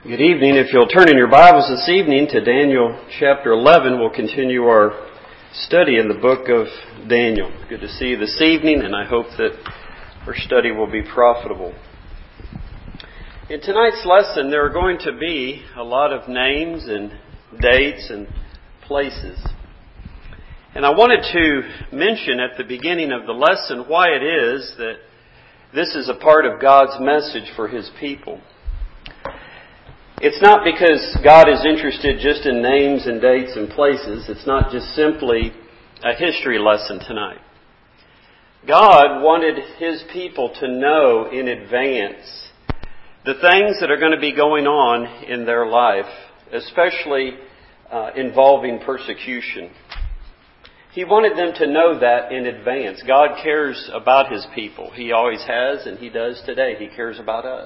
Good evening. If you'll turn in your Bibles this evening to Daniel chapter 11, we'll continue our study in the book of Daniel. Good to see you this evening, and I hope that our study will be profitable. In tonight's lesson, there are going to be a lot of names and dates and places. And I wanted to mention at the beginning of the lesson why it is that this is a part of God's message for His people. It's not because God is interested just in names and dates and places. It's not just simply a history lesson tonight. God wanted His people to know in advance the things that are going to be going on in their life, especially involving persecution. He wanted them to know that in advance. God cares about His people. He always has, and He does today. He cares about us.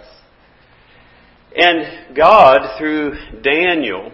And God, through Daniel,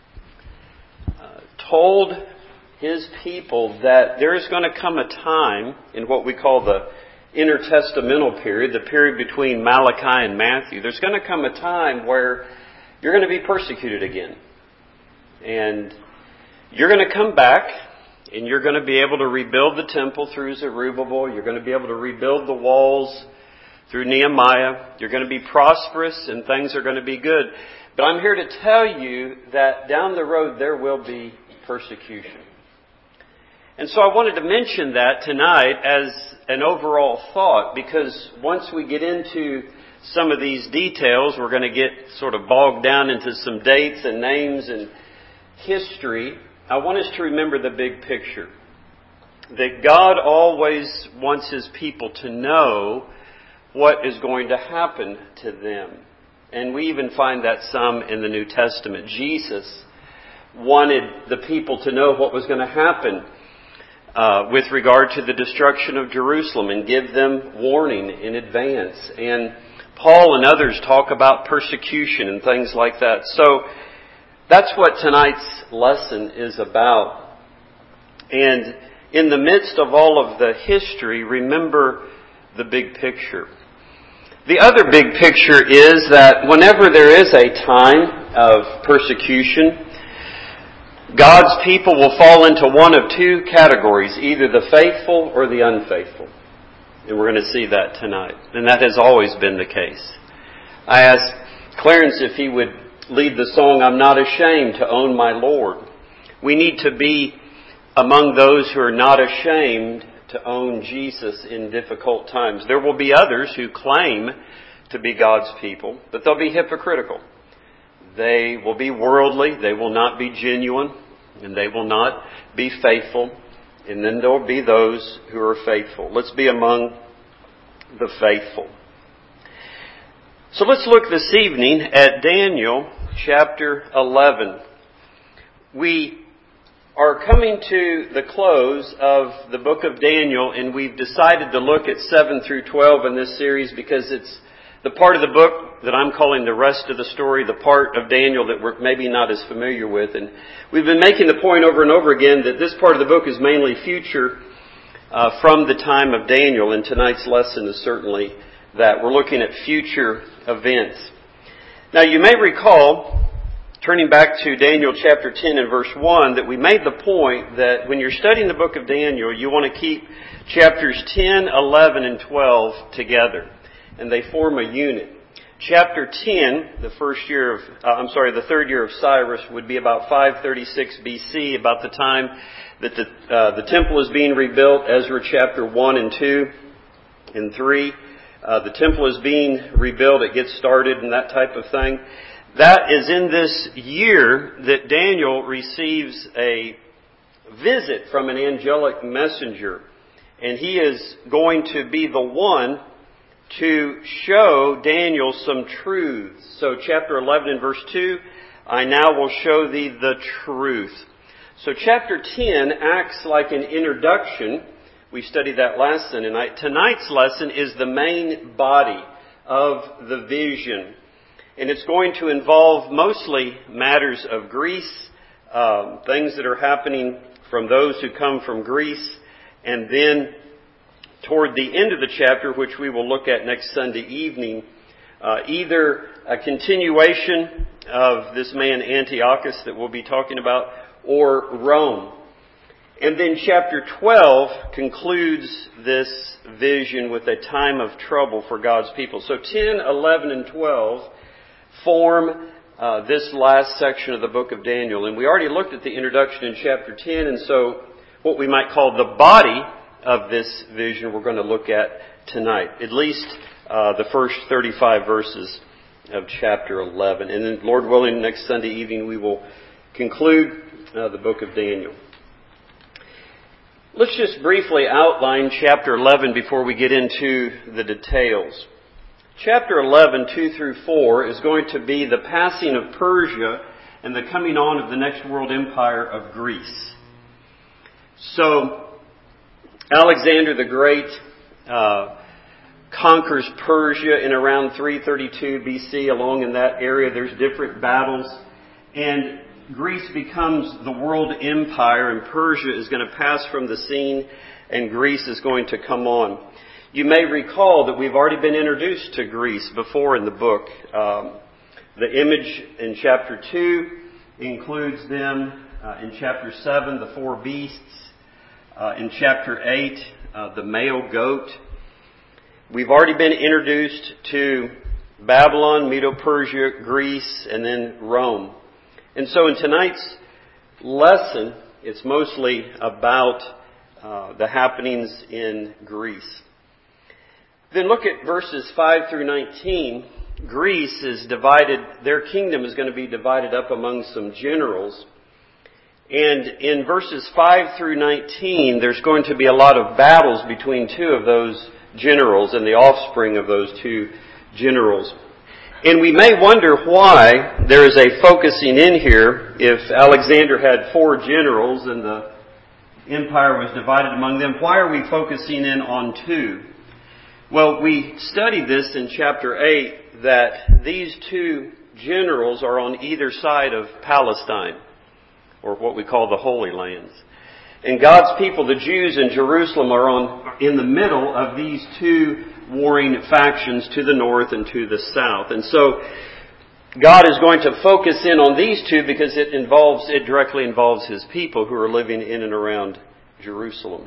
told His people that there is going to come a time in what we call the intertestamental period, the period between Malachi and Matthew. There's going to come a time where you're going to be persecuted again. And you're going to come back and you're going to be able to rebuild the temple through Zerubbabel. You're going to be able to rebuild the walls through Nehemiah. You're going to be prosperous and things are going to be good. But I'm here to tell you that down the road there will be persecution. And so I wanted to mention that tonight as an overall thought, because once we get into some of these details, we're going to get sort of bogged down into some dates and names and history. I want us to remember the big picture. That God always wants His people to know what is going to happen to them. And we even find that some in the New Testament. Jesus wanted the people to know what was going to happen with regard to the destruction of Jerusalem and give them warning in advance. And Paul and others talk about persecution and things like that. So that's what tonight's lesson is about. And in the midst of all of the history, remember the big picture. The other big picture is that whenever there is a time of persecution, God's people will fall into one of two categories, either the faithful or the unfaithful. And we're going to see that tonight. And that has always been the case. I asked Clarence if he would lead the song, "I'm Not Ashamed to Own My Lord." We need to be among those who are not ashamed to own Jesus in difficult times. There will be others who claim to be God's people, but they'll be hypocritical. They will be worldly, they will not be genuine, and they will not be faithful. And then there will be those who are faithful. Let's be among the faithful. So let's look this evening at Daniel chapter 11. We are coming to the close of the book of Daniel, and we've decided to look at 7 through 12 in this series because it's the part of the book that I'm calling the rest of the story, the part of Daniel that we're maybe not as familiar with. And we've been making the point over and over again that this part of the book is mainly future from the time of Daniel, and tonight's lesson is certainly that. We're looking at future events. Now you may recall, turning back to Daniel chapter 10 and verse 1, that we made the point that when you're studying the book of Daniel, you want to keep chapters 10, 11, and 12 together. And they form a unit. Chapter 10, the third year of Cyrus, would be about 536 BC, about the time that the temple is being rebuilt. Ezra chapter 1 and 2 and 3. The temple is being rebuilt. It gets started and that type of thing. That is in this year that Daniel receives a visit from an angelic messenger. And he is going to be the one to show Daniel some truths. So chapter 11 and verse 2, "I now will show thee the truth." So chapter 10 acts like an introduction. We studied that last Sunday night. Tonight's lesson is the main body of the vision. And it's going to involve mostly matters of Greece, things that are happening from those who come from Greece. And then toward the end of the chapter, which we will look at next Sunday evening, either a continuation of this man Antiochus that we'll be talking about, or Rome. And then chapter 12 concludes this vision with a time of trouble for God's people. So 10, 11, and 12 form this last section of the book of Daniel. And we already looked at the introduction in chapter 10, and so what we might call the body of this vision we're going to look at tonight. At least the first 35 verses of chapter 11. And then, Lord willing, next Sunday evening we will conclude the book of Daniel. Let's just briefly outline chapter 11 before we get into the details. Chapter 11, 2 through 4, is going to be the passing of Persia and the coming on of the next world empire of Greece. So, Alexander the Great conquers Persia in around 332 BC. Along in that area, there's different battles. And Greece becomes the world empire, and Persia is going to pass from the scene, and Greece is going to come on. You may recall that we've already been introduced to Greece before in the book. The image in chapter 2 includes them. In chapter 7, the 4 beasts. In chapter 8, the male goat. We've already been introduced to Babylon, Medo-Persia, Greece, and then Rome. And so in tonight's lesson, it's mostly about the happenings in Greece. Then look at verses 5 through 19. Greece is divided, their kingdom is going to be divided up among some generals. And in verses 5 through 19, there's going to be a lot of battles between two of those generals and the offspring of those two generals. And we may wonder why there is a focusing in here. If Alexander had 4 generals and the empire was divided among them, why are we focusing in on 2? Well, we studied this in chapter 8, that these 2 generals are on either side of Palestine, or what we call the Holy Lands. And God's people, the Jews in Jerusalem, are in the middle of these 2 warring factions to the north and to the south. And so God is going to focus in on these 2 because it directly involves His people who are living in and around Jerusalem.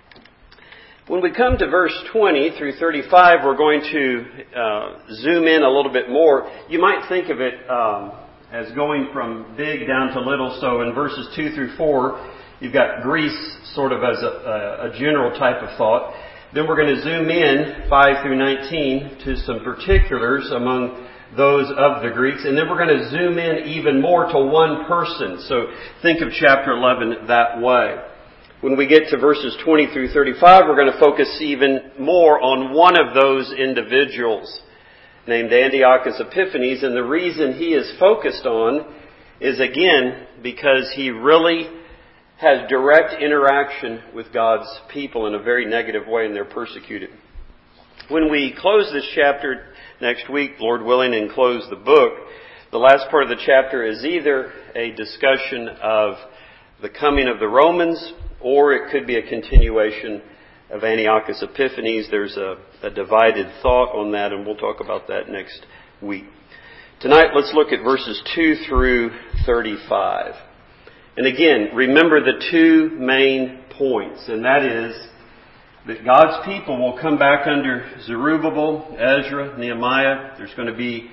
When we come to verse 20 through 35, we're going to zoom in a little bit more. You might think of it as going from big down to little. So in verses 2 through 4, you've got Greece sort of as a general type of thought. Then we're going to zoom in 5 through 19 to some particulars among those of the Greeks. And then we're going to zoom in even more to one person. So think of chapter 11 that way. When we get to verses 20 through 35, we're going to focus even more on one of those individuals named Antiochus Epiphanes. And the reason he is focused on is, again, because he really has direct interaction with God's people in a very negative way, and they're persecuted. When we close this chapter next week, Lord willing, and close the book, the last part of the chapter is either a discussion of the coming of the Romans, or it could be a continuation of Antiochus Epiphanes. There's a divided thought on that, and we'll talk about that next week. Tonight, let's look at verses 2 through 35. And again, remember the 2 main points, and that is that God's people will come back under Zerubbabel, Ezra, Nehemiah. There's going to be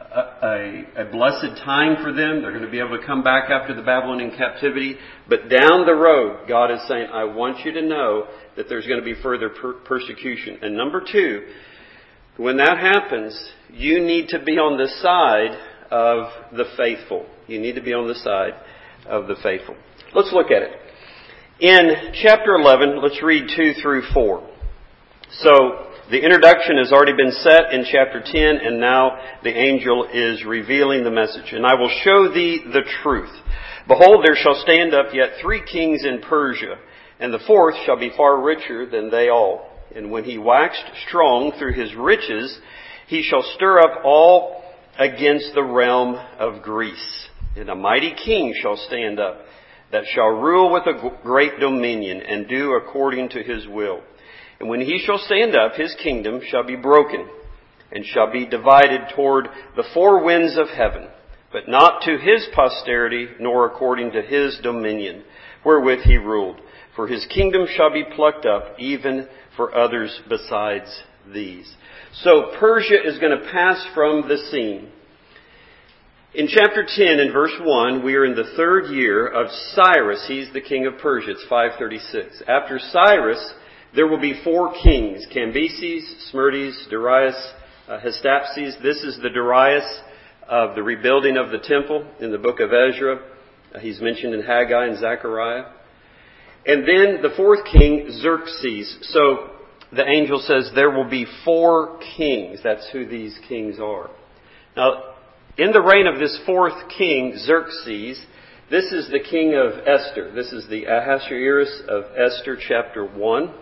a blessed time for them. They're going to be able to come back after the Babylonian captivity. But down the road, God is saying, I want you to know that there's going to be further persecution. And number 2, when that happens, you need to be on the side of the faithful. You need to be on the side of the faithful. Let's look at it. In chapter 11, let's read 2 through 4. So, the introduction has already been set in chapter 10, and now the angel is revealing the message. And I will show thee the truth. Behold, there shall stand up yet 3 kings in Persia, and the 4th shall be far richer than they all. And when he waxed strong through his riches, he shall stir up all against the realm of Greece. And a mighty king shall stand up, that shall rule with a great dominion, and do according to his will. And when he shall stand up, his kingdom shall be broken, and shall be divided toward the four winds of heaven, but not to his posterity, nor according to his dominion, wherewith he ruled. For his kingdom shall be plucked up, even for others besides these. So Persia is going to pass from the scene. In chapter 10, in verse 1, we are in the third year of Cyrus. He's the king of Persia. It's 536. After Cyrus, there will be four kings: Cambyses, Smyrtis, Darius, Hystaspes. This is the Darius of the rebuilding of the temple in the book of Ezra. He's mentioned in Haggai and Zechariah. And then the fourth king, Xerxes. So the angel says there will be four kings. That's who these kings are. Now, in the reign of this fourth king, Xerxes, this is the king of Esther. This is the Ahasuerus of Esther, chapter 1.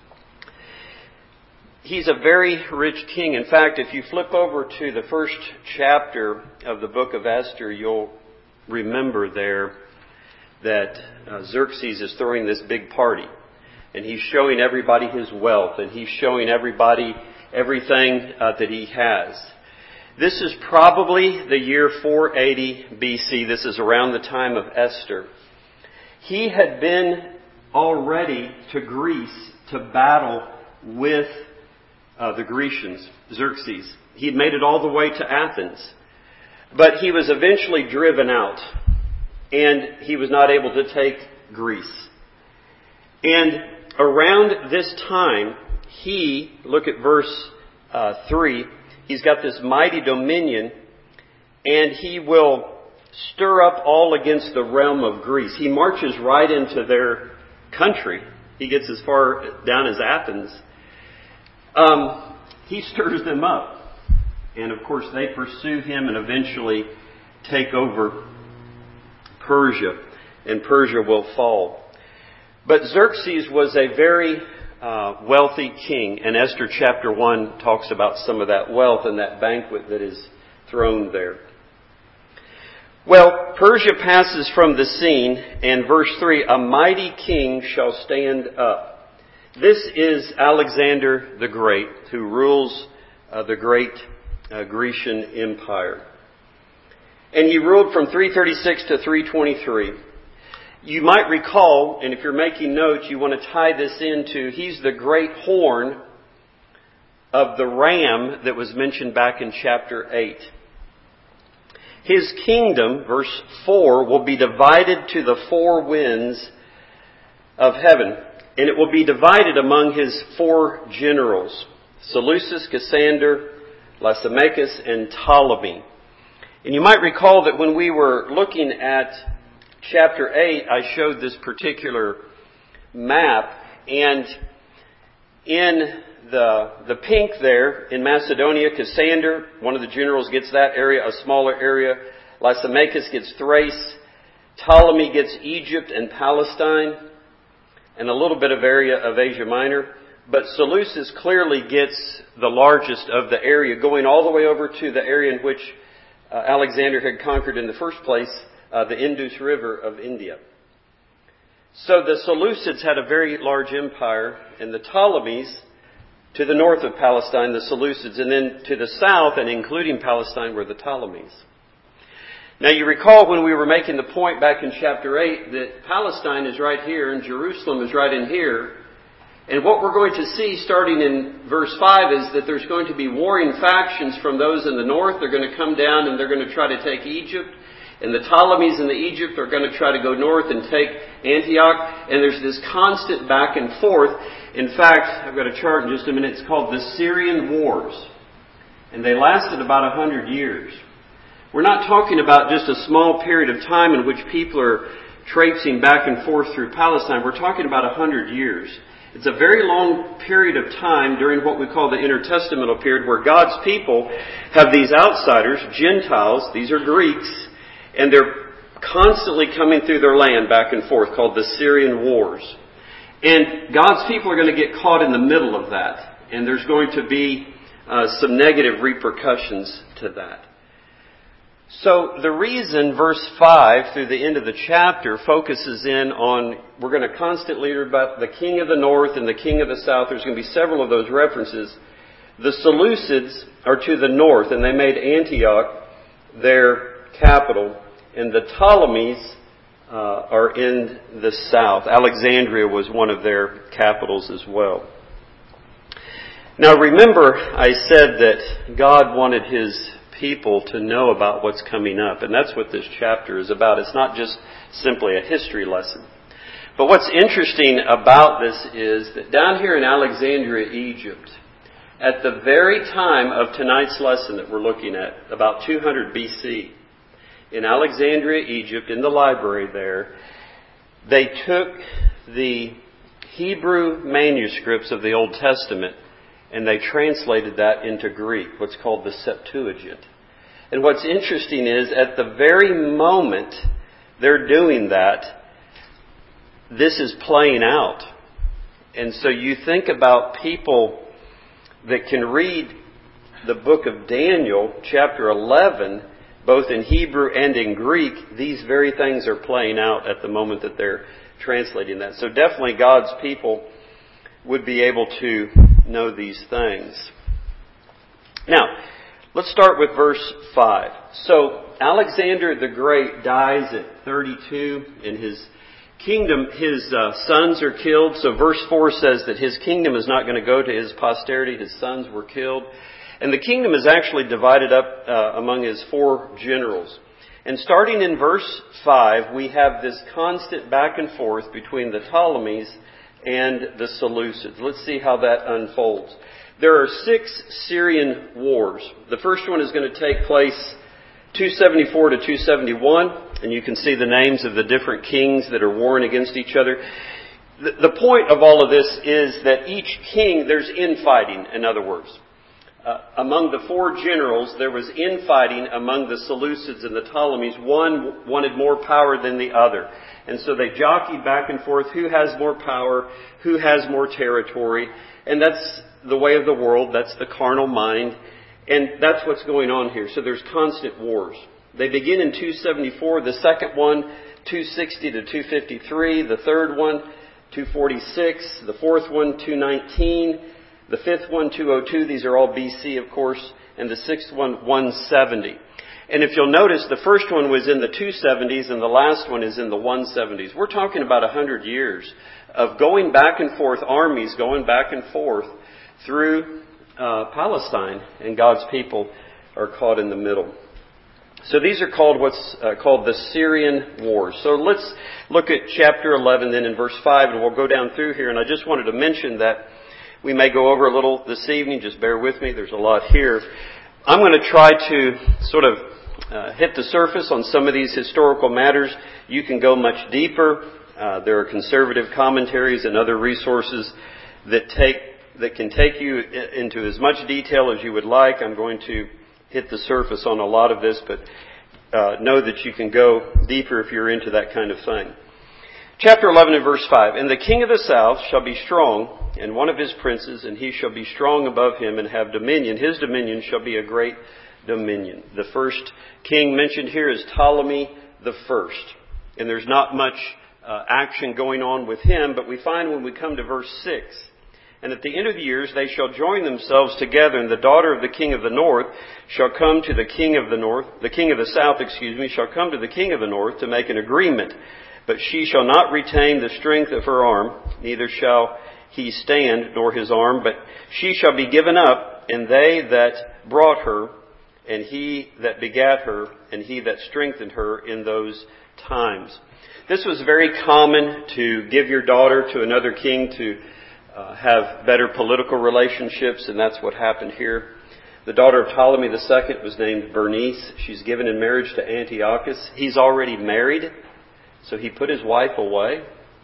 He's a very rich king. In fact, if you flip over to the first chapter of the book of Esther, you'll remember there that Xerxes is throwing this big party. And he's showing everybody his wealth. And he's showing everybody everything that he has. This is probably the year 480 BC. This is around the time of Esther. He had been already to Greece to battle with the Grecians, Xerxes. He'd made it all the way to Athens. But he was eventually driven out. And he was not able to take Greece. And around this time, look at verse 3, he's got this mighty dominion, and he will stir up all against the realm of Greece. He marches right into their country. He gets as far down as Athens. He stirs them up. And of course they pursue him and eventually take over Persia. And Persia will fall. But Xerxes was a very wealthy king. And Esther chapter 1 talks about some of that wealth and that banquet that is thrown there. Well, Persia passes from the scene, and verse 3, a mighty king shall stand up. This is Alexander the Great, who rules the great Grecian Empire. And he ruled from 336 to 323. You might recall, and if you're making notes, you want to tie this into, he's the great horn of the ram that was mentioned back in chapter 8. His kingdom, verse 4, will be divided to the four winds of heaven. And it will be divided among his four generals: Seleucus, Cassander, Lysimachus, and Ptolemy. And you might recall that when we were looking at chapter 8, I showed this particular map. And in the pink there, in Macedonia, Cassander, one of the generals, gets that area, a smaller area. Lysimachus gets Thrace. Ptolemy gets Egypt and Palestine, and a little bit of area of Asia Minor. But Seleucus clearly gets the largest of the area, going all the way over to the area in which Alexander had conquered in the first place, the Indus River of India. So the Seleucids had a very large empire, and the Ptolemies, to the north of Palestine, the Seleucids, and then to the south, and including Palestine, were the Ptolemies. Now you recall when we were making the point back in chapter 8 that Palestine is right here and Jerusalem is right in here. And what we're going to see starting in verse 5 is that there's going to be warring factions from those in the north. They're going to come down and they're going to try to take Egypt. And the Ptolemies in the Egypt are going to try to go north and take Antioch. And there's this constant back and forth. In fact, I've got a chart in just a minute. It's called the Syrian Wars. And they lasted about 100 years. We're not talking about just a small period of time in which people are traipsing back and forth through Palestine. We're talking about 100 years. It's a very long period of time during what we call the intertestamental period, where God's people have these outsiders, Gentiles, these are Greeks, and they're constantly coming through their land back and forth, called the Syrian Wars. And God's people are going to get caught in the middle of that. And there's going to be some negative repercussions to that. So the reason verse 5 through the end of the chapter focuses in on, we're going to constantly read about the king of the north and the king of the south. There's going to be several of those references. The Seleucids are to the north, and they made Antioch their capital, and the Ptolemies are in the south. Alexandria was one of their capitals as well. Now remember, I said that God wanted His people to know about what's coming up, and that's what this chapter is about. It's not just simply a history lesson. But what's interesting about this is that down here in Alexandria, Egypt, at the very time of tonight's lesson that we're looking at, about 200 BC, in Alexandria, Egypt, in the library there, they took the Hebrew manuscripts of the Old Testament and they translated that into Greek, what's called the Septuagint. And what's interesting is, at the very moment they're doing that, this is playing out. And so you think about people that can read the book of Daniel, chapter 11, both in Hebrew and in Greek, these very things are playing out at the moment that they're translating that. So definitely God's people would be able to know these things. Now, let's start with verse 5. So, Alexander the Great dies at 32, and his kingdom, his sons are killed. So verse 4 says that his kingdom is not going to go to his posterity. His sons were killed. And the kingdom is actually divided up among his 4 generals. And starting in verse 5, we have this constant back and forth between the Ptolemies and the Seleucids. Let's see how that unfolds. There are 6 Syrian wars. The first one is going to take place 274 to 271, and you can see the names of the different kings that are warring against each other. The point of all of this is that each king, there's infighting, in other words. Among the 4 generals, there was infighting among the Seleucids and the Ptolemies. One wanted more power than the other. And so they jockeyed back and forth who has more power, who has more territory. And that's the way of the world. That's the carnal mind. And that's what's going on here. So there's constant wars. They begin in 274. The second one, 260 to 253. The third one, 246. The fourth one, 219. The fifth one, 202. These are all BC, of course. And the sixth one, 170. And if you'll notice, the first one was in the 270s and the last one is in the 170s. We're talking about 100 years of going back and forth, armies going back and forth through Palestine, and God's people are caught in the middle. So these are called what's called the Syrian Wars. So let's look at chapter 11 then in verse 5, and we'll go down through here. And I just wanted to mention that we may go over a little this evening. Just bear with me. There's a lot here. I'm going to try to sort of hit the surface on some of these historical matters. You can go much deeper. There are conservative commentaries and other resources that can take you into as much detail as you would like. I'm going to hit the surface on a lot of this, but know that you can go deeper if you're into that kind of thing. Chapter 11 and verse 5. And the king of the south shall be strong, and one of his princes, and he shall be strong above him and have dominion. His dominion shall be a great dominion. The first king mentioned here is Ptolemy the First. And there's not much action going on with him, but we find when we come to verse 6, and at the end of the years they shall join themselves together, and the daughter of the king of the north shall come to the king of the north, the king of the south, shall come to the king of the north to make an agreement. But she shall not retain the strength of her arm, neither shall he stand, nor his arm, but she shall be given up, and they that brought her, and he that begat her, and he that strengthened her in those times. This was very common, to give your daughter to another king to have better political relationships, and that's what happened here. The daughter of Ptolemy II was named Bernice. She's given in marriage to Antiochus. He's already married, so he put his wife away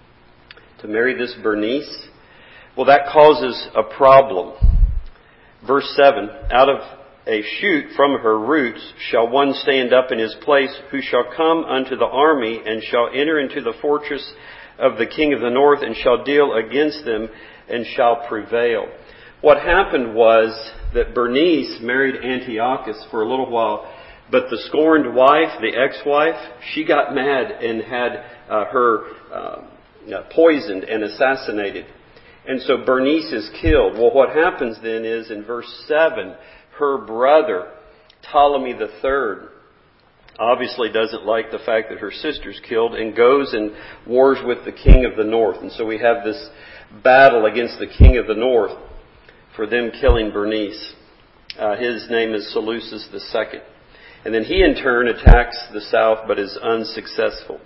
to marry this Bernice. Well, that causes a problem. Verse 7, out of a shoot from her roots shall one stand up in his place, who shall come unto the army, and shall enter into the fortress of the king of the north, and shall deal against them, and shall prevail. What happened was that Bernice married Antiochus for a little while, but the scorned wife, the ex-wife, she got mad and had her poisoned and assassinated. And so Bernice is killed. Well, what happens then is in verse 7, her brother, Ptolemy III, obviously doesn't like the fact that her sister's killed and goes and wars with the king of the north. And so we have this battle against the king of the north for them killing Bernice. His name is Seleucus II. And then he in turn attacks the south but is unsuccessful.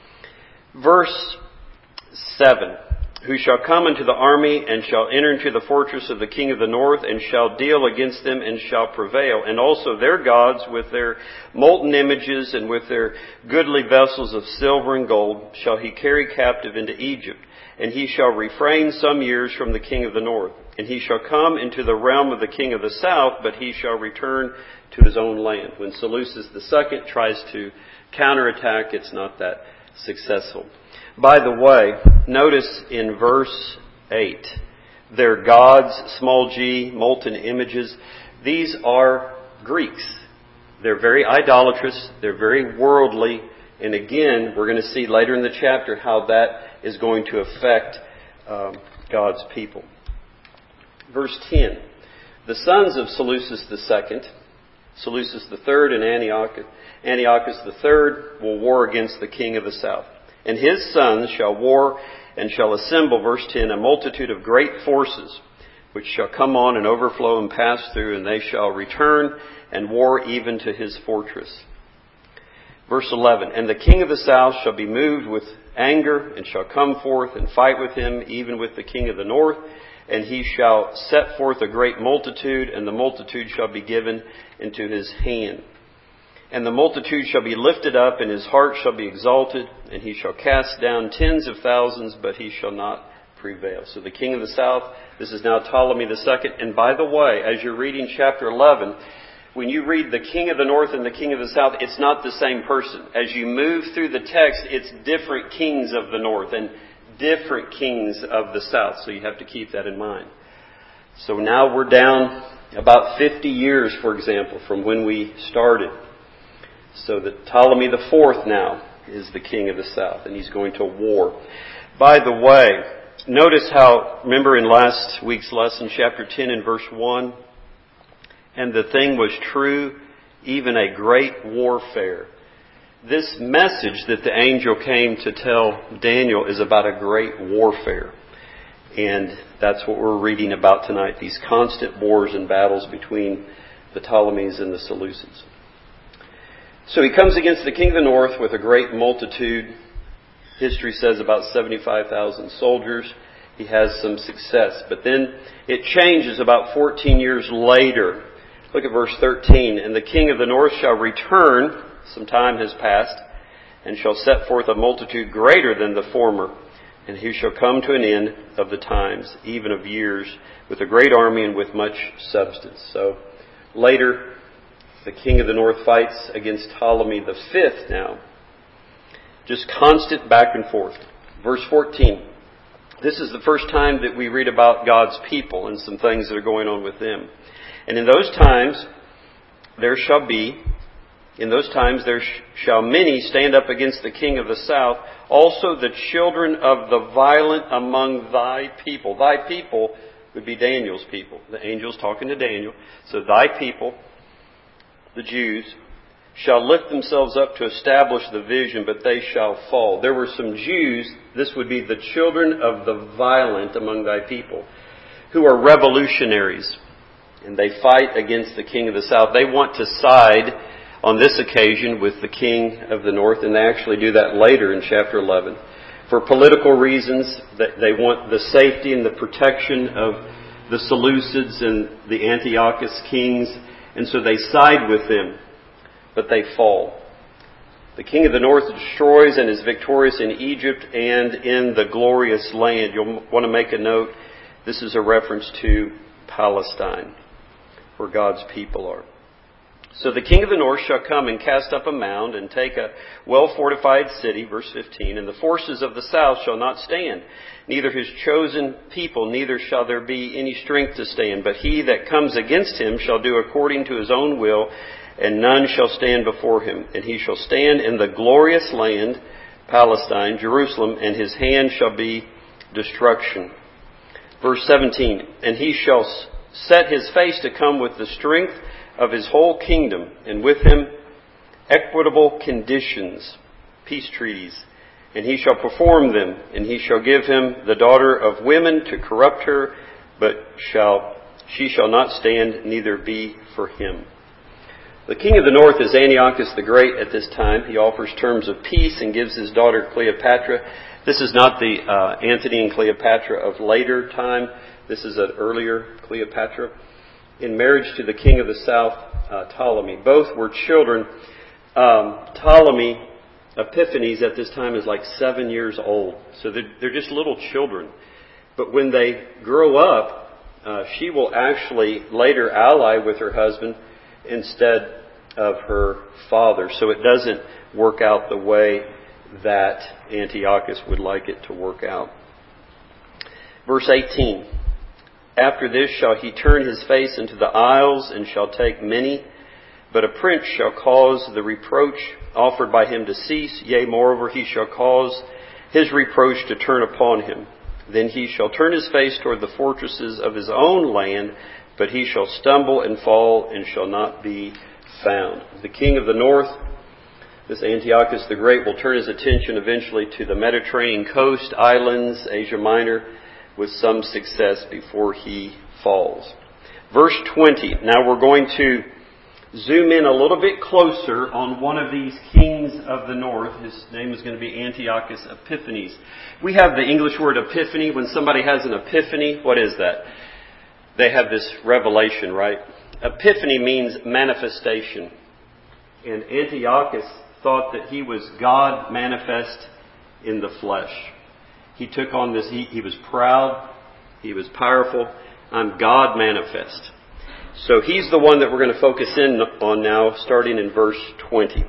Verse 7. Who shall come into the army and shall enter into the fortress of the king of the north and shall deal against them and shall prevail. And also their gods with their molten images and with their goodly vessels of silver and gold shall he carry captive into Egypt. And he shall refrain some years from the king of the north. And he shall come into the realm of the king of the south, but he shall return to his own land. When Seleucus II tries to counterattack, it's not that successful. By the way, notice in verse 8, their gods, small g, molten images, these are Greeks. They're very idolatrous, they're very worldly, and again, we're going to see later in the chapter how that is going to affect God's people. Verse 10, the sons of Seleucus II, Seleucus III and Antiochus III will war against the king of the south. And his sons shall war and shall assemble, verse 10, a multitude of great forces, which shall come on and overflow and pass through, and they shall return and war even to his fortress. Verse 11, and the king of the south shall be moved with anger, and shall come forth and fight with him, even with the king of the north, and he shall set forth a great multitude, and the multitude shall be given into his hand. And the multitude shall be lifted up, and his heart shall be exalted, and he shall cast down tens of thousands, but he shall not prevail. So the king of the south, this is now Ptolemy II. And by the way, as you're reading chapter 11, when you read the king of the north and the king of the south, it's not the same person. As you move through the text, it's different kings of the north and different kings of the south. So you have to keep that in mind. So now we're down about 50 years, for example, from when we started. So that Ptolemy IV now is the king of the south, and he's going to war. By the way, notice how, remember in last week's lesson, chapter 10 and verse 1, and the thing was true, even a great warfare. This message that the angel came to tell Daniel is about a great warfare. And that's what we're reading about tonight, these constant wars and battles between the Ptolemies and the Seleucids. So he comes against the king of the north with a great multitude. History says about 75,000 soldiers. He has some success. But then it changes about 14 years later. Look at verse 13. And the king of the north shall return, some time has passed, and shall set forth a multitude greater than the former. And he shall come to an end of the times, even of years, with a great army and with much substance. So later, the king of the north fights against Ptolemy V now. Just constant back and forth. Verse 14. This is the first time that we read about God's people and some things that are going on with them. And in those times, there shall many stand up against the king of the south, also the children of the violent among thy people. Thy people would be Daniel's people. The angel's talking to Daniel. So thy people, the Jews, shall lift themselves up to establish the vision, but they shall fall. There were some Jews, this would be the children of the violent among thy people, who are revolutionaries. And they fight against the king of the south. They want to side on this occasion with the king of the north, and they actually do that later in chapter 11. For political reasons, they want the safety and the protection of the Seleucids and the Antiochus kings, and so they side with them, but they fall. The king of the north destroys and is victorious in Egypt and in the glorious land. You'll want to make a note, this is a reference to Palestine, where God's people are. So the king of the north shall come and cast up a mound and take a well-fortified city, verse 15, and the forces of the south shall not stand, neither his chosen people, neither shall there be any strength to stand. But he that comes against him shall do according to his own will, and none shall stand before him. And he shall stand in the glorious land, Palestine, Jerusalem, and his hand shall be destruction. Verse 17, and he shall set his face to come with the strength of his whole kingdom, and with him equitable conditions, peace treaties, and he shall perform them, and he shall give him the daughter of women to corrupt her, but she shall not stand, neither be for him. The king of the north is Antiochus the Great at this time. He offers terms of peace and gives his daughter Cleopatra. This is not the Antony and Cleopatra of later time. This is an earlier Cleopatra. In marriage to the king of the south, Ptolemy. Both were children. Ptolemy, Epiphanes at this time is like 7 years old. So they're just little children. But when they grow up, she will actually later ally with her husband instead of her father. So it doesn't work out the way that Antiochus would like it to work out. Verse 18. After this shall he turn his face into the isles, and shall take many. But a prince shall cause the reproach offered by him to cease. Yea, moreover, he shall cause his reproach to turn upon him. Then he shall turn his face toward the fortresses of his own land, but he shall stumble and fall, and shall not be found. The king of the north, this Antiochus the Great, will turn his attention eventually to the Mediterranean coast, islands, Asia Minor, with some success before he falls. Verse 20. Now we're going to zoom in a little bit closer on one of these kings of the north. His name is going to be Antiochus Epiphanes. We have the English word epiphany. When somebody has an epiphany, what is that? They have this revelation, right? Epiphany means manifestation. And Antiochus thought that he was God manifest in the flesh. He took on this, he was proud, he was powerful. I'm God manifest. So he's the one that we're going to focus in on now, starting in verse 20.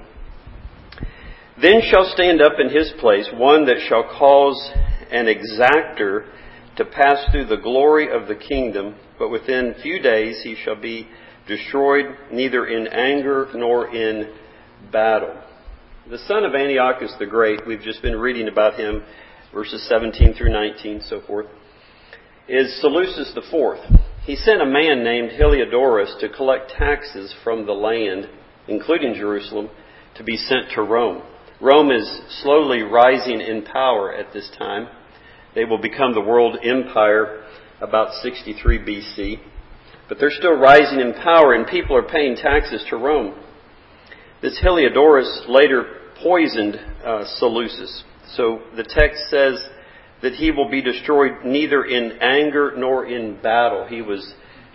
Then shall stand up in his place one that shall cause an exactor to pass through the glory of the kingdom, but within few days he shall be destroyed, neither in anger nor in battle. The son of Antiochus the Great, we've just been reading about him, verses 17 through 19, so forth, is Seleucus IV. He sent a man named Heliodorus to collect taxes from the land, including Jerusalem, to be sent to Rome. Rome is slowly rising in power at this time. They will become the world empire about 63 BC. But they're still rising in power, and people are paying taxes to Rome. This Heliodorus later poisoned Seleucus. So the text says that he will be destroyed neither in anger nor in battle. He was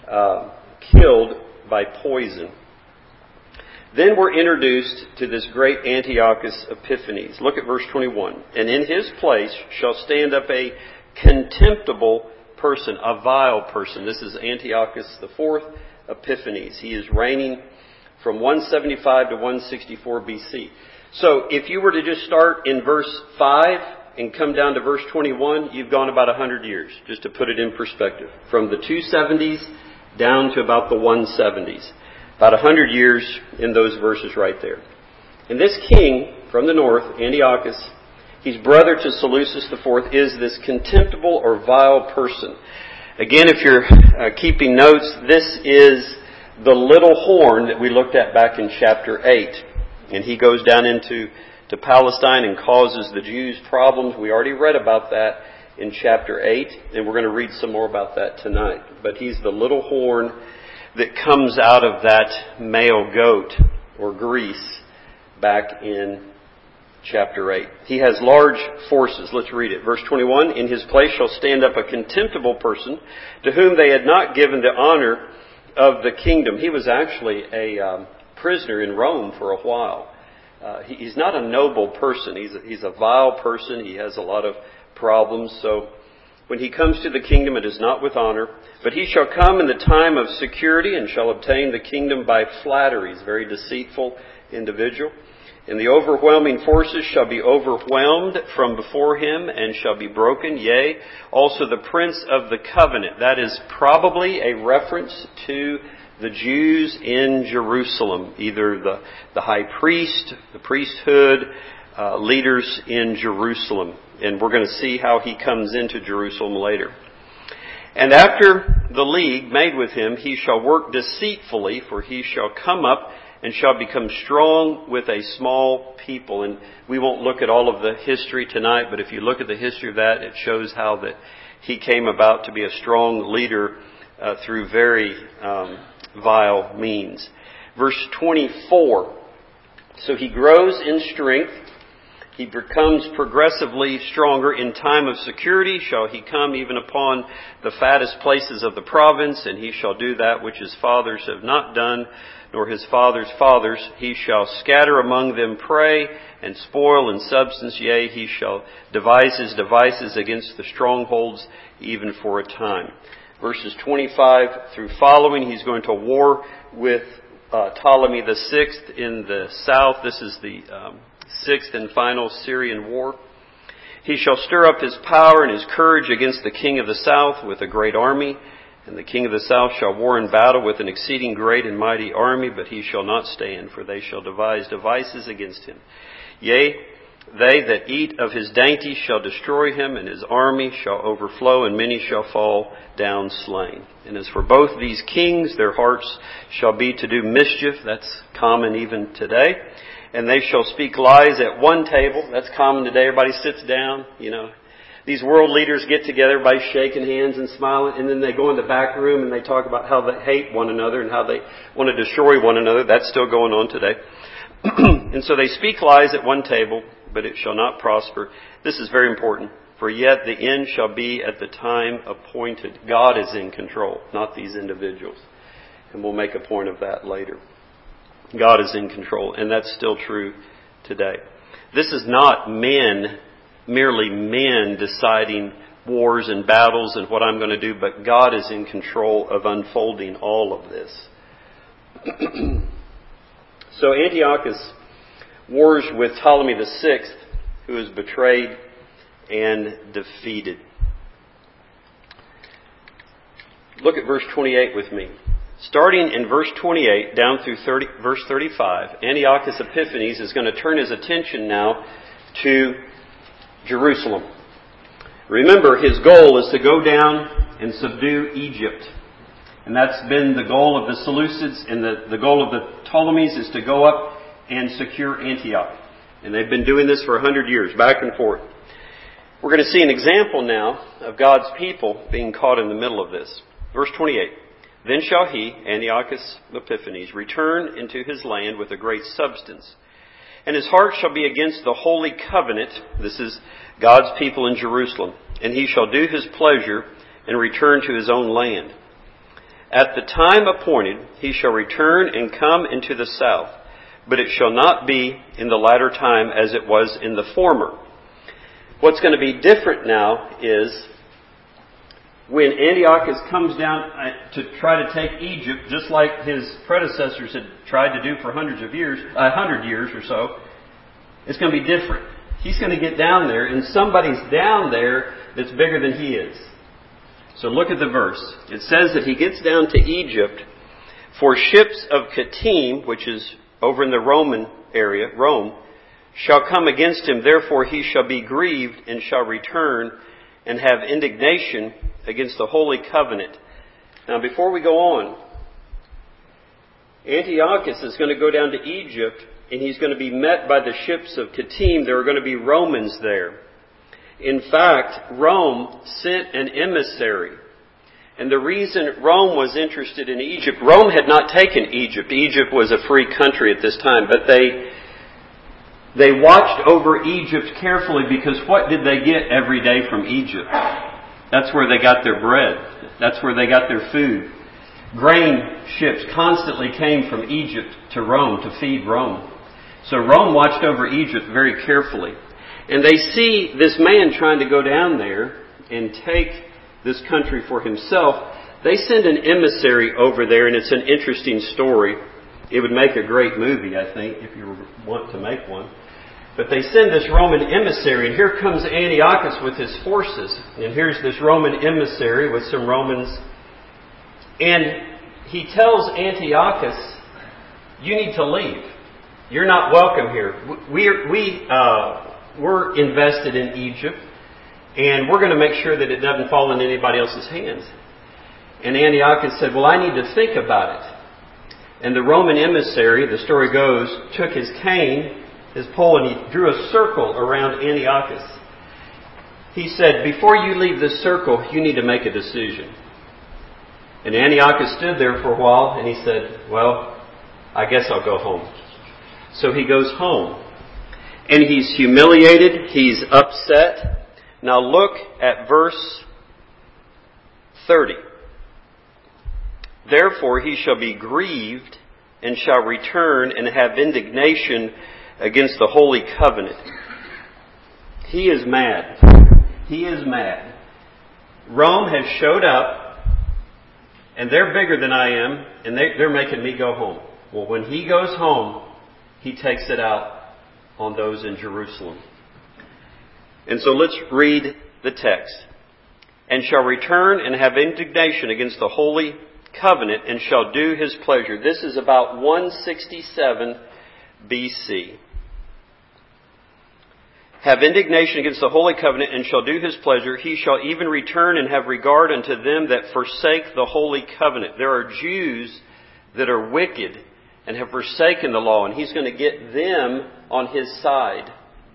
killed by poison. Then we're introduced to this great Antiochus Epiphanes. Look at verse 21. And in his place shall stand up a contemptible person, a vile person. This is Antiochus IV Epiphanes. He is reigning from 175 to 164 BC. So if you were to just start in verse 5 and come down to verse 21, you've gone about 100 years, just to put it in perspective. From the 270s down to about the 170s. About 100 years in those verses right there. And this king from the north, Antiochus, he's brother to Seleucus IV, is this contemptible or vile person. Again, if you're keeping notes, this is the little horn that we looked at back in chapter 8. And he goes down into Palestine and causes the Jews problems. We already read about that in chapter 8, and we're going to read some more about that tonight. But he's the little horn that comes out of that male goat or Greece back in chapter 8. He has large forces. Let's read it. Verse 21, in his place shall stand up a contemptible person to whom they had not given the honor of the kingdom. He was actually a prisoner in Rome for a while. He's not a noble person. He's a vile person. He has a lot of problems. So when he comes to the kingdom, it is not with honor. But he shall come in the time of security and shall obtain the kingdom by flattery. He's a very deceitful individual. And the overwhelming forces shall be overwhelmed from before him and shall be broken. Yea, also the prince of the covenant. That is probably a reference to the Jews in Jerusalem. Either the high priest, the priesthood, leaders in Jerusalem. And we're going to see how he comes into Jerusalem later. And after the league made with him, he shall work deceitfully, for he shall come up and shall become strong with a small people. And we won't look at all of the history tonight, but if you look at the history of that, it shows how that he came about to be a strong leader through very vile means. Verse 24. So he grows in strength. He becomes progressively stronger. In time of security shall he come even upon the fattest places of the province, and he shall do that which his fathers have not done, nor his fathers' fathers. He shall scatter among them prey, and spoil in substance. Yea, he shall devise his devices against the strongholds, even for a time. Verses 25 through following, he's going to war with Ptolemy VI in the south. This is the sixth and final Syrian war. He shall stir up his power and his courage against the king of the south with a great army. And the king of the south shall war in battle with an exceeding great and mighty army, but he shall not stand, for they shall devise devices against him. Yea, they that eat of his dainties shall destroy him, and his army shall overflow, and many shall fall down slain. And as for both these kings, their hearts shall be to do mischief. That's common even today. And they shall speak lies at one table. That's common today. Everybody sits down, These world leaders get together, everybody's shaking hands and smiling, and then they go in the back room and they talk about how they hate one another and how they want to destroy one another. That's still going on today. And so they speak lies at one table, but it shall not prosper. This is very important. For yet the end shall be at the time appointed. God is in control, not these individuals. And we'll make a point of that later. God is in control, and that's still true today. This is not merely men deciding wars and battles and what I'm going to do, but God is in control of unfolding all of this. So Antiochus wars with Ptolemy VI, who is betrayed and defeated. Look at verse 28 with me. Starting in verse 28 down through verse 35, Antiochus Epiphanes is going to turn his attention now to Jerusalem. Remember, his goal is to go down and subdue Egypt. And that's been the goal of the Seleucids, and the goal of the Ptolemies is to go up and secure Antioch. And they've been doing this for 100 years, back and forth. We're going to see an example now of God's people being caught in the middle of this. Verse 28. Then shall he, Antiochus Epiphanes, return into his land with a great substance. And his heart shall be against the holy covenant. This is God's people in Jerusalem. And he shall do his pleasure and return to his own land. At the time appointed, he shall return and come into the south. But it shall not be in the latter time as it was in the former. What's going to be different now is when Antiochus comes down to try to take Egypt, just like his predecessors had tried to do for 100 years or so, it's going to be different. He's going to get down there, and somebody's down there that's bigger than he is. So look at the verse. It says that he gets down to Egypt, for ships of Kittim, which is over in the Roman area, Rome, shall come against him. Therefore he shall be grieved and shall return and have indignation against the holy covenant. Now before we go on, Antiochus is going to go down to Egypt, and he's going to be met by the ships of Kittim. There are going to be Romans there. In fact, Rome sent an emissary. And the reason Rome was interested in Egypt, Rome had not taken Egypt. Egypt was a free country at this time, but they watched over Egypt carefully, because what did they get every day from Egypt? That's where they got their bread. That's where they got their food. Grain ships constantly came from Egypt to Rome to feed Rome. So Rome watched over Egypt very carefully. And they see this man trying to go down there and take this country for himself. They send an emissary over there, and it's an interesting story. It would make a great movie, I think, if you want to make one. But they send this Roman emissary, and here comes Antiochus with his forces. And here's this Roman emissary with some Romans. And he tells Antiochus, you need to leave. You're not welcome here. We're invested in Egypt, and we're going to make sure that it doesn't fall into anybody else's hands. And Antiochus said, well, I need to think about it. And the Roman emissary, the story goes, took his cane, his pole, and he drew a circle around Antiochus. He said, before you leave this circle, you need to make a decision. And Antiochus stood there for a while, and he said, well, I guess I'll go home. So he goes home. And he's humiliated, he's upset. Now look at verse 30. Therefore he shall be grieved and shall return and have indignation against the holy covenant. He is mad. He is mad. Rome has showed up, and they're bigger than I am, and they're making me go home. Well, when he goes home, he takes it out on those in Jerusalem. And so let's read the text. And shall return and have indignation against the holy covenant and shall do his pleasure. This is about 167 BC. Have indignation against the holy covenant and shall do his pleasure. He shall even return and have regard unto them that forsake the holy covenant. There are Jews that are wicked and have forsaken the law, and he's going to get them on his side.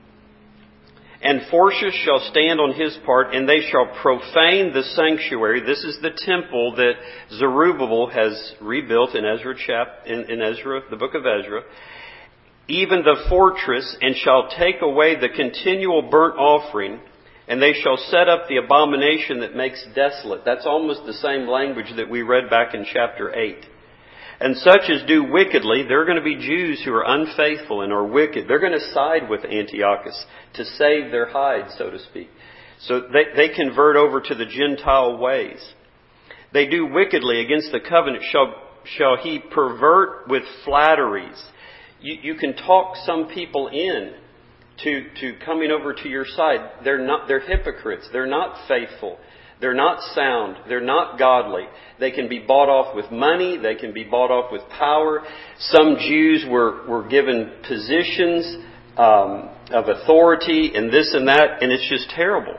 And forces shall stand on his part, and they shall profane the sanctuary. This is the temple that Zerubbabel has rebuilt in Ezra, the book of Ezra. Even the fortress, and shall take away the continual burnt offering, and they shall set up the abomination that makes desolate. That's almost the same language that we read back in chapter 8. And such as do wickedly, there are going to be Jews who are unfaithful and are wicked. They're going to side with Antiochus to save their hide, so to speak. So they convert over to the Gentile ways. They do wickedly against the covenant. Shall he pervert with flatteries? You can talk some people in to coming over to your side. They're hypocrites. They're not faithful. They're not sound. They're not godly. They can be bought off with money. They can be bought off with power. Some Jews were given positions of authority and this and that, and it's just terrible.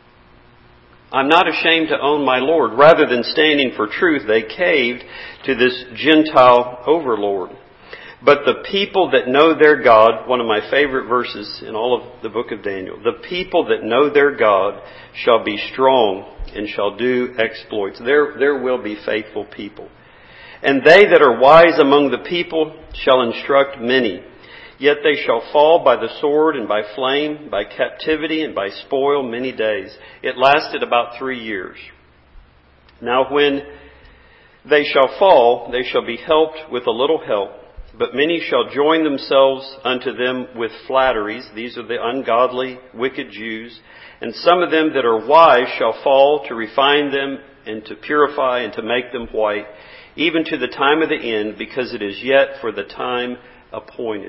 I'm not ashamed to own my Lord. Rather than standing for truth, they caved to this Gentile overlord. But the people that know their God, one of my favorite verses in all of the book of Daniel, the people that know their God shall be strong and shall do exploits. There will be faithful people. And they that are wise among the people shall instruct many. Yet they shall fall by the sword and by flame, by captivity and by spoil many days. It lasted about 3 years. Now when they shall fall, they shall be helped with a little help. But many shall join themselves unto them with flatteries. These are the ungodly, wicked Jews. And some of them that are wise shall fall to refine them and to purify and to make them white, even to the time of the end, because it is yet for the time appointed.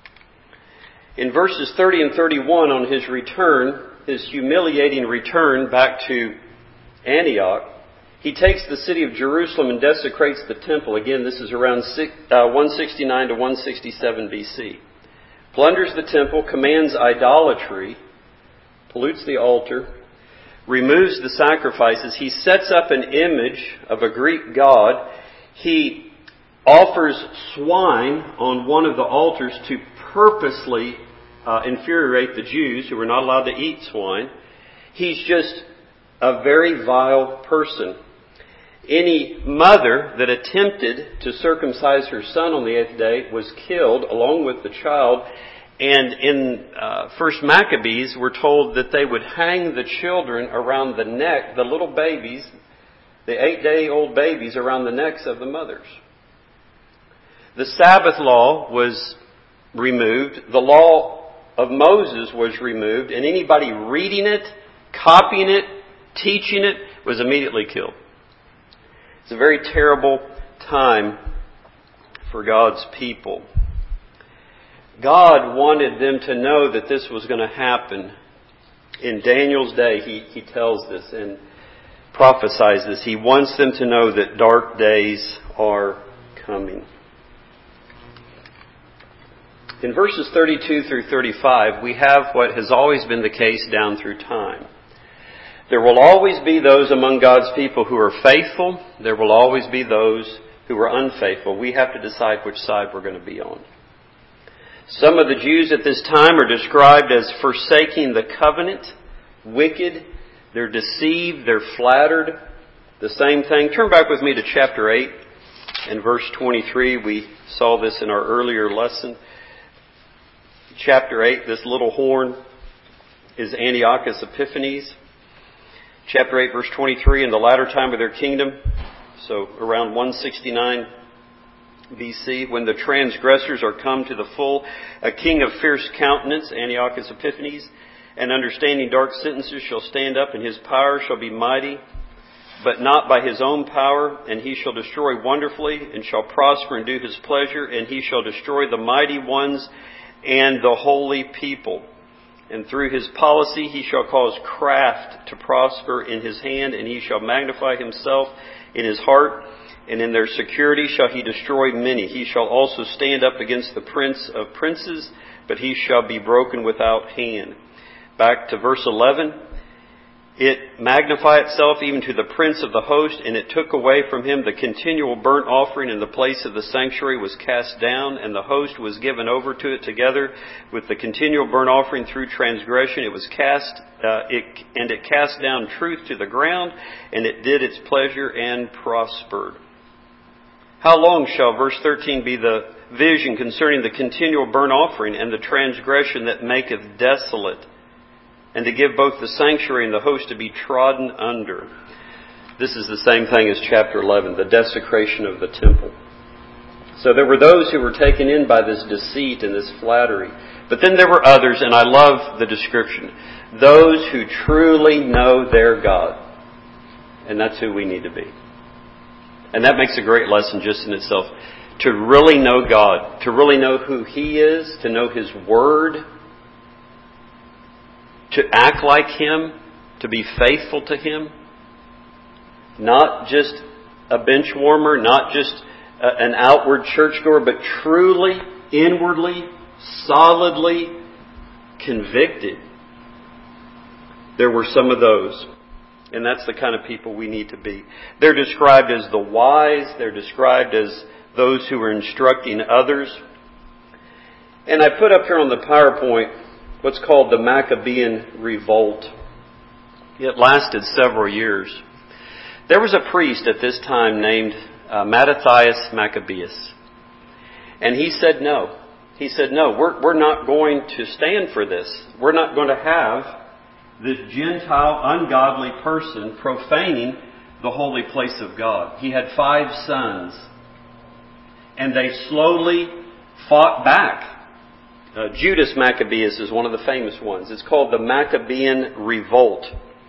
In verses 30 and 31 on his return, his humiliating return back to Antioch, he takes the city of Jerusalem and desecrates the temple. Again, this is around 169 to 167 BC. Plunders the temple, commands idolatry, pollutes the altar, removes the sacrifices. He sets up an image of a Greek god. He offers swine on one of the altars to purposely infuriate the Jews who were not allowed to eat swine. He's just a very vile person. Any mother that attempted to circumcise her son on the 8th day was killed along with the child. And in First Maccabees, we're told that they would hang the children around the neck, the little babies, the 8-day-old babies, around the necks of the mothers. The Sabbath law was removed. The law of Moses was removed. And anybody reading it, copying it, teaching it was immediately killed. It's a very terrible time for God's people. God wanted them to know that this was going to happen. In Daniel's day, he tells this and prophesies this. He wants them to know that dark days are coming. In verses 32 through 35, we have what has always been the case down through time. There will always be those among God's people who are faithful. There will always be those who are unfaithful. We have to decide which side we're going to be on. Some of the Jews at this time are described as forsaking the covenant, wicked, they're deceived, they're flattered. The same thing. Turn back with me to chapter 8 and verse 23. We saw this in our earlier lesson. Chapter 8, this little horn is Antiochus Epiphanes. Chapter 8, verse 23, in the latter time of their kingdom, so around 169 BC, when the transgressors are come to the full, a king of fierce countenance, Antiochus Epiphanes, and understanding dark sentences shall stand up, and his power shall be mighty, but not by his own power, and he shall destroy wonderfully, and shall prosper and do his pleasure, and he shall destroy the mighty ones and the holy people. And through his policy he shall cause craft to prosper in his hand, and he shall magnify himself in his heart, and in their security shall he destroy many. He shall also stand up against the prince of princes, but he shall be broken without hand. Back to verse 11. It magnified itself even to the prince of the host, and it took away from him the continual burnt offering, and the place of the sanctuary was cast down, and the host was given over to it together with the continual burnt offering through transgression. It was cast, it cast down truth to the ground, and it did its pleasure and prospered. How long shall, verse 13, be the vision concerning the continual burnt offering and the transgression that maketh desolate, and to give both the sanctuary and the host to be trodden under? This is the same thing as chapter 11, the desecration of the temple. So there were those who were taken in by this deceit and this flattery. But then there were others, and I love the description, those who truly know their God. And that's who we need to be. And that makes a great lesson just in itself. To really know God, to really know who He is, to know His Word, to act like Him, to be faithful to Him. Not just a bench warmer, not just an outward churchgoer, but truly, inwardly, solidly convicted. There were some of those. And that's the kind of people we need to be. They're described as the wise. They're described as those who are instructing others. And I put up here on the PowerPoint what's called the Maccabean Revolt. It lasted several years. There was a priest at this time named Mattathias Maccabeus. And he said no. He said, no, we're not going to stand for this. We're not going to have this Gentile, ungodly person profaning the holy place of God. He had 5 sons. And they slowly fought back. Judas Maccabeus is one of the famous ones. It's called the Maccabean Revolt.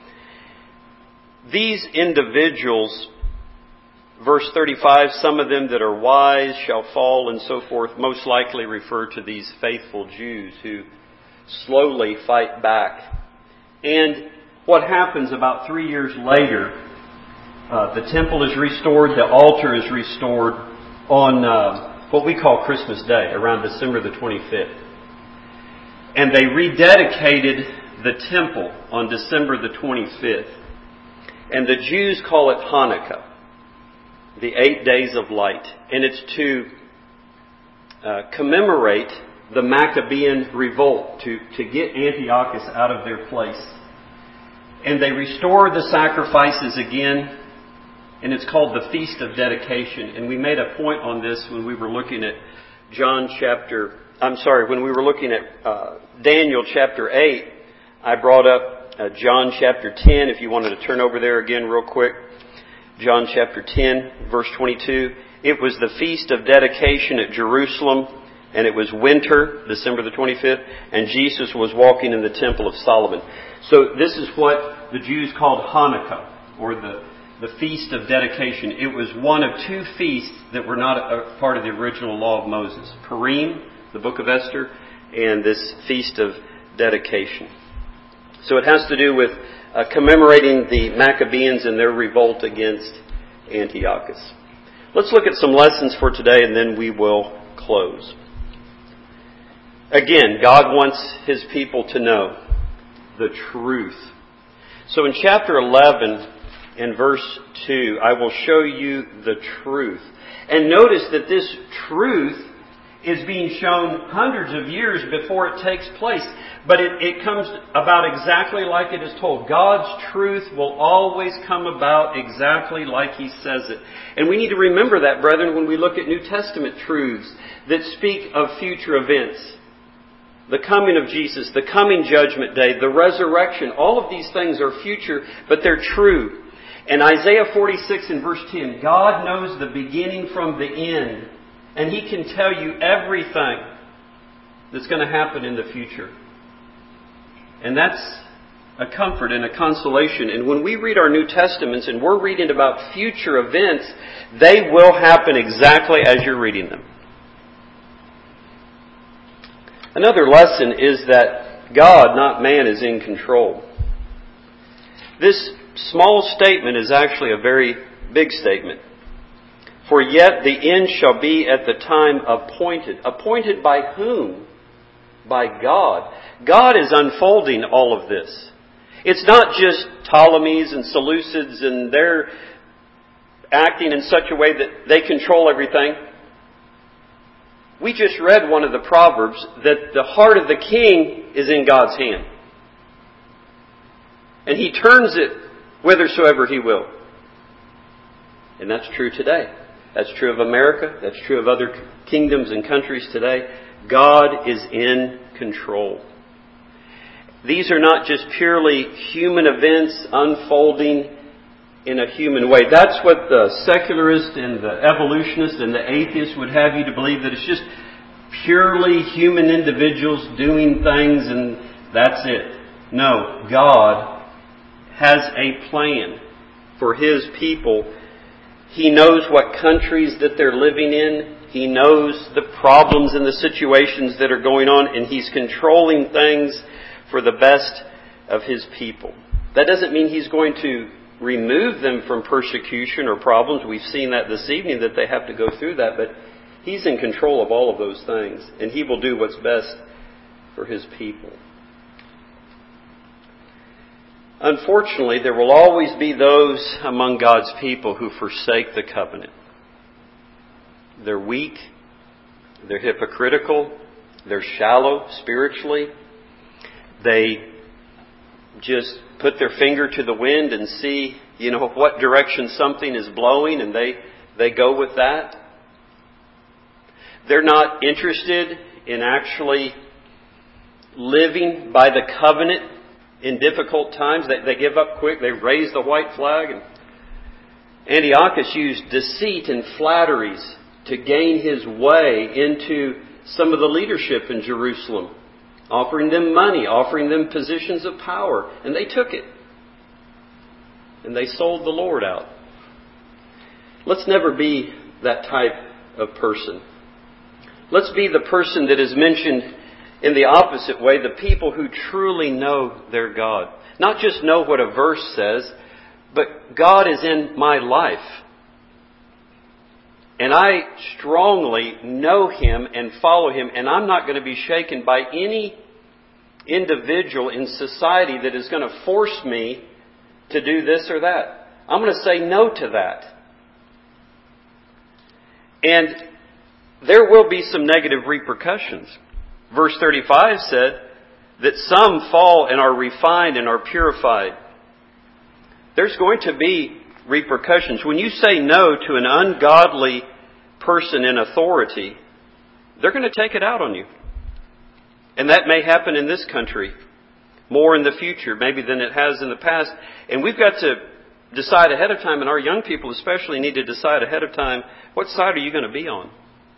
These individuals, verse 35, some of them that are wise shall fall and so forth, most likely refer to these faithful Jews who slowly fight back. And what happens about 3 years later, the temple is restored, the altar is restored on what we call Christmas Day, around December the 25th. And they rededicated the temple on December the 25th. And the Jews call it Hanukkah, the 8 days of light. And it's to commemorate the Maccabean revolt, to get Antiochus out of their place. And they restore the sacrifices again, and it's called the Feast of Dedication. And we made a point on this when we were looking at when we were looking at Daniel chapter 8. I brought up John chapter 10, if you wanted to turn over there again real quick. John chapter 10, verse 22. It was the Feast of Dedication at Jerusalem, and it was winter, December the 25th, and Jesus was walking in the Temple of Solomon. So this is what the Jews called Hanukkah, or the Feast of Dedication. It was one of 2 feasts that were not a part of the original law of Moses. Purim, the book of Esther, and this Feast of Dedication. So it has to do with commemorating the Maccabees and their revolt against Antiochus. Let's look at some lessons for today, and then we will close. Again, God wants His people to know the truth. So in chapter 11 and verse 2, I will show you the truth. And notice that this truth is being shown hundreds of years before it takes place. But it comes about exactly like it is told. God's truth will always come about exactly like He says it. And we need to remember that, brethren, when we look at New Testament truths that speak of future events. The coming of Jesus, the coming judgment day, the resurrection, all of these things are future, but they're true. And Isaiah 46 and verse 10, God knows the beginning from the end. And He can tell you everything that's going to happen in the future. And that's a comfort and a consolation. And when we read our New Testaments and we're reading about future events, they will happen exactly as you're reading them. Another lesson is that God, not man, is in control. This small statement is actually a very big statement. For yet the end shall be at the time appointed. Appointed by whom? By God. God is unfolding all of this. It's not just Ptolemies and Seleucids and they're acting in such a way that they control everything. We just read one of the Proverbs that the heart of the king is in God's hand. And He turns it whithersoever He will. And that's true today. That's true of America. That's true of other kingdoms and countries today. God is in control. These are not just purely human events unfolding in a human way. That's what the secularist and the evolutionist and the atheist would have you to believe, that it's just purely human individuals doing things and that's it. No, God has a plan for His people. He knows what countries that they're living in. He knows the problems and the situations that are going on, and He's controlling things for the best of His people. That doesn't mean He's going to remove them from persecution or problems. We've seen that this evening, that they have to go through that, but He's in control of all of those things, and He will do what's best for His people. Unfortunately, there will always be those among God's people who forsake the covenant. They're weak, they're hypocritical, they're shallow spiritually. They just put their finger to the wind and see, what direction something is blowing, and they go with that. They're not interested in actually living by the covenant in difficult times. They give up quick. They raise the white flag. And Antiochus used deceit and flatteries to gain his way into some of the leadership in Jerusalem, offering them money, offering them positions of power. And they took it. And they sold the Lord out. Let's never be that type of person. Let's be the person that is mentioned in the opposite way, the people who truly know their God. Not just know what a verse says, but God is in my life. And I strongly know Him and follow Him, and I'm not going to be shaken by any individual in society that is going to force me to do this or that. I'm going to say no to that. And there will be some negative repercussions. Verse 35 said that some fall and are refined and are purified. There's going to be repercussions. When you say no to an ungodly person in authority, they're going to take it out on you. And that may happen in this country more in the future, maybe than it has in the past. And we've got to decide ahead of time, and our young people especially need to decide ahead of time, what side are you going to be on?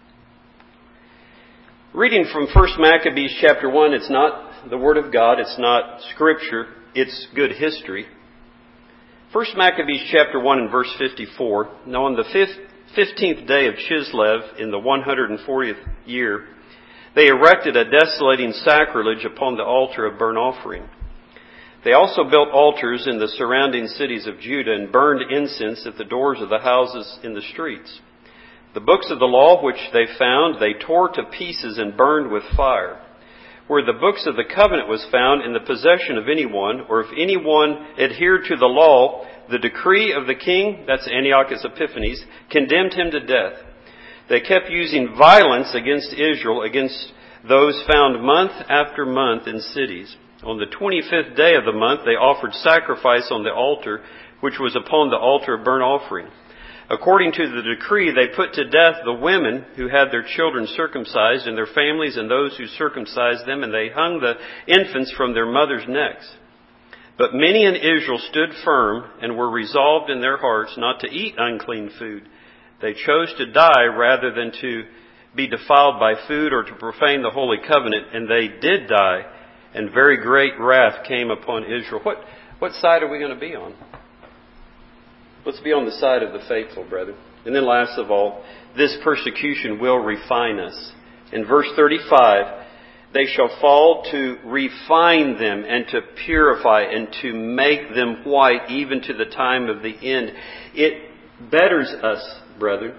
Reading from 1 Maccabees chapter 1, it's not the Word of God, it's not Scripture, it's good history. 1 Maccabees chapter 1 and verse 54, now on the 15th day of Chislev in the 140th year, they erected a desolating sacrilege upon the altar of burnt offering. They also built altars in the surrounding cities of Judah and burned incense at the doors of the houses in the streets. The books of the law which they found, they tore to pieces and burned with fire. where the books of the covenant was found in the possession of anyone, or if anyone adhered to the law, the decree of the king, that's Antiochus Epiphanes, condemned him to death. They kept using violence against Israel, against those found month after month in cities. On the 25th day of the month, they offered sacrifice on the altar, which was upon the altar of burnt offering. According to the decree, they put to death the women who had their children circumcised, and their families and those who circumcised them, and they hung the infants from their mothers' necks. But many in Israel stood firm and were resolved in their hearts not to eat unclean food. They chose to die rather than to be defiled by food or to profane the holy covenant, and they did die, and very great wrath came upon Israel. What side are we going to be on? Let's be on the side of the faithful, brethren. And then last of all, this persecution will refine us. In verse 35, they shall fall to refine them and to purify and to make them white even to the time of the end. It betters us, brethren.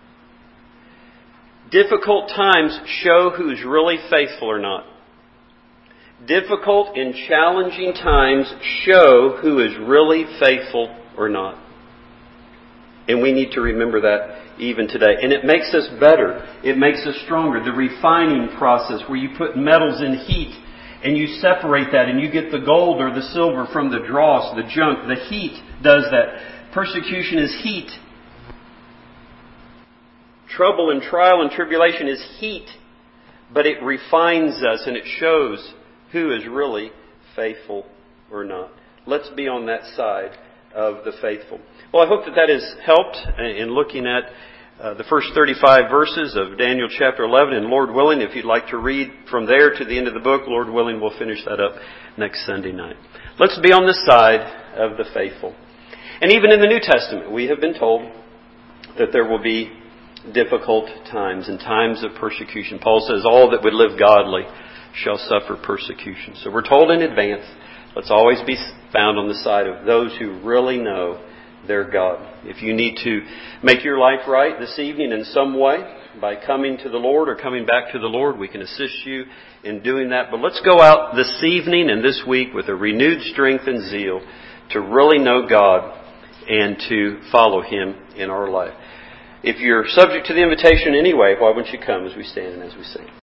Difficult times show who's really faithful or not. Difficult and challenging times show who is really faithful or not. And we need to remember that even today. And it makes us better. It makes us stronger. The refining process where you put metals in heat and you separate that and you get the gold or the silver from the dross, the junk. The heat does that. Persecution is heat. Trouble and trial and tribulation is heat. But it refines us and it shows who is really faithful or not. Let's be on that side of the faithful. Well, I hope that has helped in looking at the first 35 verses of Daniel chapter 11. And Lord willing, if you'd like to read from there to the end of the book, Lord willing, we'll finish that up next Sunday night. Let's be on the side of the faithful. And even in the New Testament, we have been told that there will be difficult times and times of persecution. Paul says, all that would live godly shall suffer persecution. So we're told in advance, let's always be found on the side of those who really know their God. If you need to make your life right this evening in some way by coming to the Lord or coming back to the Lord, we can assist you in doing that. But let's go out this evening and this week with a renewed strength and zeal to really know God and to follow Him in our life. If you're subject to the invitation anyway, why wouldn't you come as we stand and as we sing?